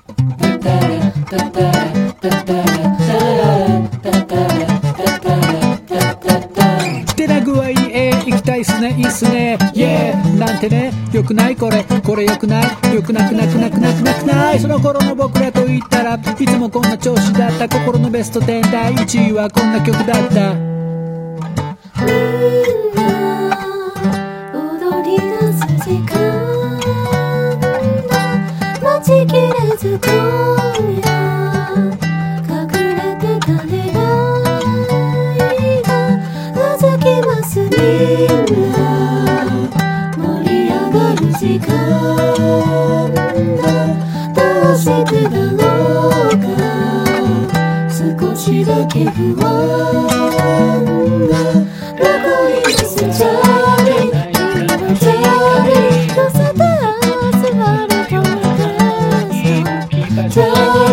てな具合行きたいっすねいいっすねイエーなんてねよくないこれよくないよくなくないその頃の僕らと言ったらいつもこんな調子だった心のベスト10第1位はこんな曲だったみんな踊り出す時間だ待ちきれず今夜隠れてた願いがうずきますみんな盛り上がる時間だどうしてだろうか少しだけ不安が残りますチャーリーチャーリー乗せて集まるトレストチャーリー